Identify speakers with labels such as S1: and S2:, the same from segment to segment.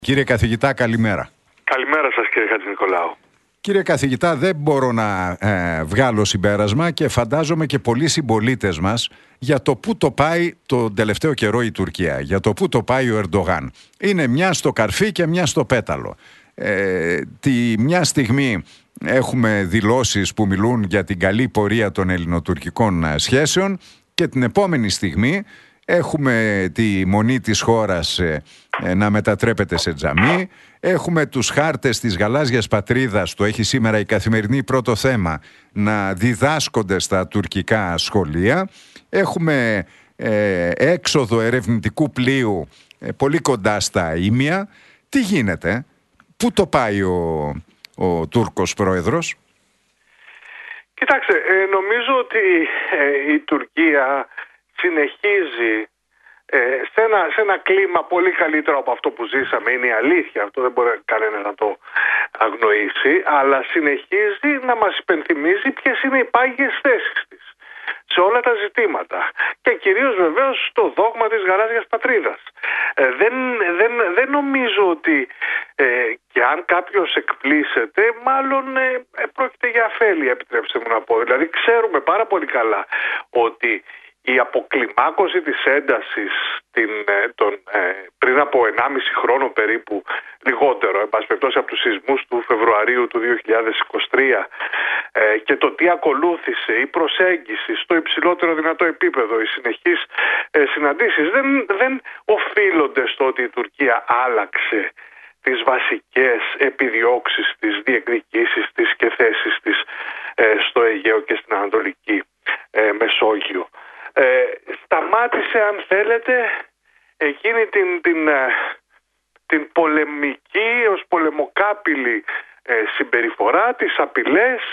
S1: Κύριε καθηγητά, καλημέρα.
S2: Καλημέρα σας, κύριε Χατζηνικολάου.
S1: Κύριε καθηγητά, δεν μπορώ να βγάλω συμπέρασμα και φαντάζομαι και πολλοί συμπολίτες μας για το πού το πάει τον τελευταίο καιρό η Τουρκία, για το πού το πάει ο Ερντογάν. Είναι μια στο καρφί και μια στο πέταλο. Τη μια στιγμή έχουμε δηλώσεις που μιλούν για την καλή πορεία των ελληνοτουρκικών σχέσεων και την επόμενη στιγμή έχουμε τη μονή της χώρας να μετατρέπεται σε τζαμί. Έχουμε τους χάρτες της γαλάζιας πατρίδας, το έχει σήμερα η Καθημερινή πρώτο θέμα, να διδάσκονται στα τουρκικά σχολεία. Έχουμε έξοδο ερευνητικού πλοίου πολύ κοντά στα Ήμια. Τι γίνεται, πού το πάει ο Τούρκος πρόεδρος?
S2: Κοιτάξτε, νομίζω ότι η Τουρκία συνεχίζει σε ένα κλίμα πολύ καλύτερο από αυτό που ζήσαμε. Είναι η αλήθεια, αυτό δεν μπορεί κανένα να το αγνοήσει, αλλά συνεχίζει να μας υπενθυμίζει ποιες είναι οι πάγιες θέσεις της σε όλα τα ζητήματα και κυρίως βεβαίως στο δόγμα της γαλάζιας πατρίδας. Δεν νομίζω ότι και αν κάποιος εκπλήσεται, μάλλον πρόκειται για αφέλεια, επιτρέψτε μου να πω. Δηλαδή ξέρουμε πάρα πολύ καλά ότι η αποκλιμάκωση της έντασης πριν από 1,5 χρόνο περίπου, λιγότερο, εν πάση περιπτώσει, από τους σεισμούς του Φεβρουαρίου του 2023 και το τι ακολούθησε, η προσέγγιση στο υψηλότερο δυνατό επίπεδο, οι συνεχείς συναντήσεις δεν οφείλονται στο ότι η Τουρκία άλλαξε τις βασικές επιδιώξεις της, διεκδικήσεις της και θέσεις της στο Αιγαίο και στην Ανατολική Μεσόγειο. Σταμάτησε, αν θέλετε, εκείνη την πολεμική ως πολεμοκάπηλη συμπεριφορά, τις απειλές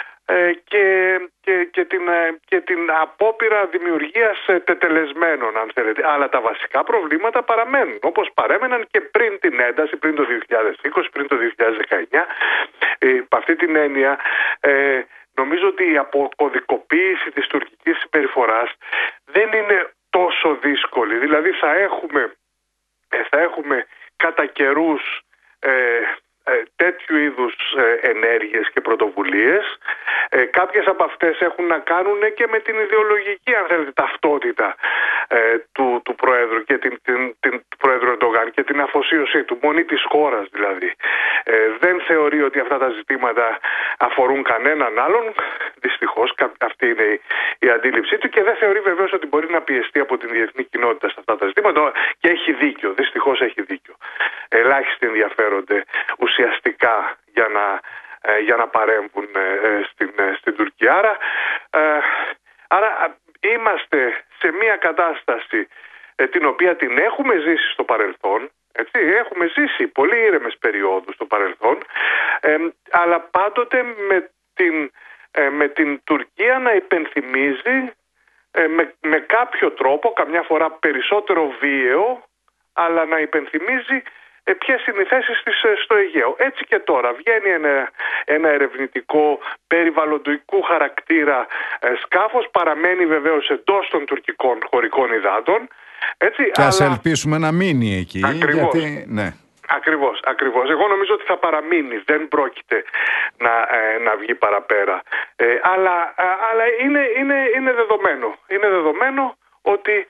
S2: και την απόπειρα δημιουργίας τετελεσμένων, αν θέλετε. Αλλά τα βασικά προβλήματα παραμένουν, όπως παρέμεναν και πριν την ένταση, πριν το 2020, πριν το 2019. Υπ' αυτή την έννοια νομίζω ότι η αποκωδικοποίηση της τουρκικής συμπεριφοράς δεν είναι τόσο δύσκολη. Δηλαδή θα έχουμε κατά καιρούς τέτοιου είδους ενέργειες και πρωτοβουλίες. Κάποιες από αυτές έχουν να κάνουν και με την ιδεολογική, αν θέλετε, ταυτότητα του Προέδρου και την Πρόεδρου Ερντογάν και την αφοσίωσή του, μονή της χώρας δηλαδή. Δεν θεωρεί ότι αυτά τα ζητήματα αφορούν κανέναν άλλον, δυστυχώς αυτή είναι η αντίληψή του, και δεν θεωρεί βεβαίως ότι μπορεί να πιεστεί από την διεθνή κοινότητα σε αυτά τα ζητήματα, και έχει δίκιο, δυστυχώς έχει δίκιο. Ελάχιστοι ενδιαφέρονται ουσιαστικά για να παρέμβουν στην Τουρκία. Άρα είμαστε σε μια κατάσταση την οποία την έχουμε ζήσει στο παρελθόν. Έτσι, έχουμε ζήσει πολύ ήρεμες περιόδους στο παρελθόν, αλλά πάντοτε με την Τουρκία να υπενθυμίζει με κάποιο τρόπο, καμιά φορά περισσότερο βίαιο, αλλά να υπενθυμίζει ποιες είναι οι θέσεις της στο Αιγαίο. Έτσι και τώρα βγαίνει ένα ερευνητικό περιβαλλοντικού χαρακτήρα σκάφος, παραμένει βεβαίως εντός των τουρκικών χωρικών υδάτων. Έτσι,
S1: και ας ελπίσουμε να μείνει εκεί.
S2: Ακριβώς.
S1: Γιατί, ναι.
S2: Ακριβώς. Εγώ νομίζω ότι θα παραμείνει, δεν πρόκειται να βγει παραπέρα. Αλλά είναι δεδομένο. Είναι δεδομένο ότι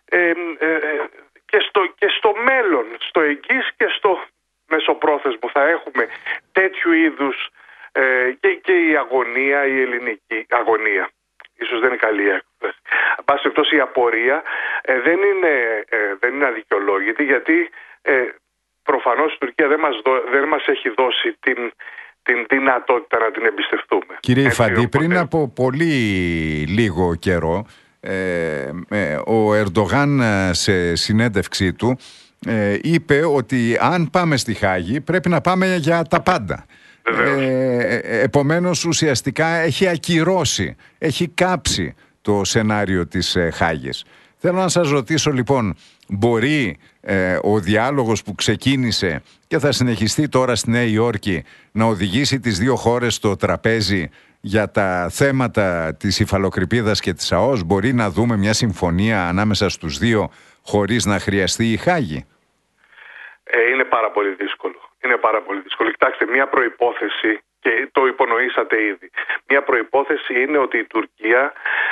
S2: και στο μέλλον, στο εγγύς και στο μεσοπρόθεσμο θα έχουμε τέτοιου είδους και η αγωνία, η ελληνική αγωνία. Ίσως δεν είναι καλή έκφραση. Εν πάση περιπτώσει, η απορία δεν είναι αδικαιολόγητη, γιατί προφανώς η Τουρκία δεν μας έχει δώσει την δυνατότητα να την εμπιστευτούμε.
S1: Κύριε Ιφαντή, πριν από πολύ λίγο καιρό, ο Ερντογάν σε συνέντευξή του είπε ότι αν πάμε στη Χάγη πρέπει να πάμε για τα πάντα. Επομένως ουσιαστικά έχει ακυρώσει, έχει κάψει το σενάριο της Χάγης. Θέλω να σας ρωτήσω λοιπόν, μπορεί ο διάλογος που ξεκίνησε και θα συνεχιστεί τώρα στη Νέα Υόρκη να οδηγήσει τις δύο χώρες στο τραπέζι για τα θέματα της υφαλοκρηπίδας και της ΑΟΣ? Μπορεί να δούμε μια συμφωνία ανάμεσα στους δύο χωρίς να χρειαστεί η Χάγη?
S2: Είναι πάρα πολύ δύσκολο. Είναι πάρα πολύ δύσκολο. Κοιτάξτε, μια προϋπόθεση, και το υπονοήσατε ήδη, μια προϋπόθεση είναι ότι η Τουρκία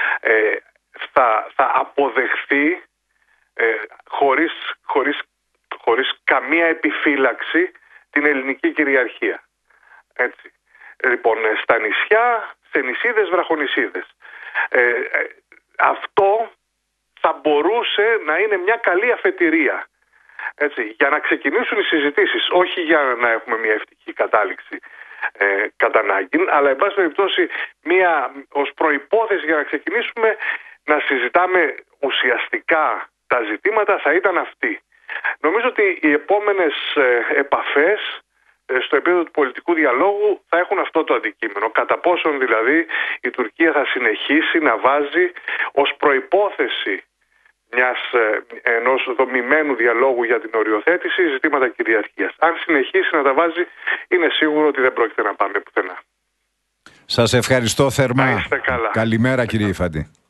S2: θα αποδεχθεί χωρίς καμία επιφύλαξη την ελληνική κυριαρχία. Έτσι. Λοιπόν, στα νησιά, σε νησίδες, βραχονησίδες. Αυτό θα μπορούσε να είναι μια καλή αφετηρία. Έτσι, για να ξεκινήσουν οι συζητήσεις, όχι για να έχουμε μια ευτυχή κατάληξη κατά ανάγκη, αλλά εν πάση περιπτώσει ως προϋπόθεση για να ξεκινήσουμε να συζητάμε ουσιαστικά τα ζητήματα θα ήταν αυτή. Νομίζω ότι οι επόμενες επαφές στο επίπεδο του πολιτικού διαλόγου θα έχουν αυτό το αντικείμενο. Κατά πόσον δηλαδή η Τουρκία θα συνεχίσει να βάζει ως προϋπόθεση ενός δομημένου διαλόγου για την οριοθέτηση ζητήματα κυριαρχίας. Αν συνεχίσει να τα βάζει, είναι σίγουρο ότι δεν πρόκειται να πάμε πουθενά.
S1: Σας ευχαριστώ θερμά.
S2: Να είστε καλά.
S1: Καλημέρα κύριε Ιφάντη.